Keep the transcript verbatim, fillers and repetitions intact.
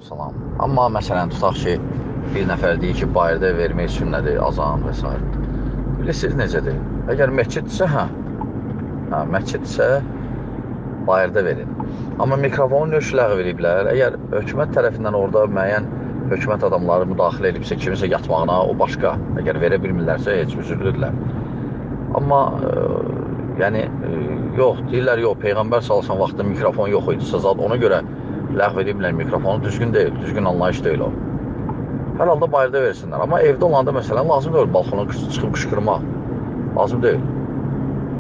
salam. Amma məsələn, tutaq ki, bir nəfər deyir ki, bayırda vermək sünnədir, azan və s. Bilirsiniz necədir? Əgər məsciddirsə, hə, hə məsciddirsə, bayırda verin. Amma mikrofonu nöş ləğv ediblər. Əgər hökumət tərəfindən orada müəyyən hökumət adamları müdaxilə edibsə, kimisə yatmağına, o başqa. Əgər verə bilmirlərsə, heç üzürlüdürlər. Amma e, yəni e, yox, deyirlər yox, Peyğəmbər salsan vaxtında mikrofon yox idi. Zat ona görə ləğv ediblər mikrofonu, düzgün deyil, düzgün anlayış deyil o. Hər halda bayırda versinlər. Amma evdə olanda məsələn lazım deyil balkona çıxıb qışqırmaq. Lazım deyil.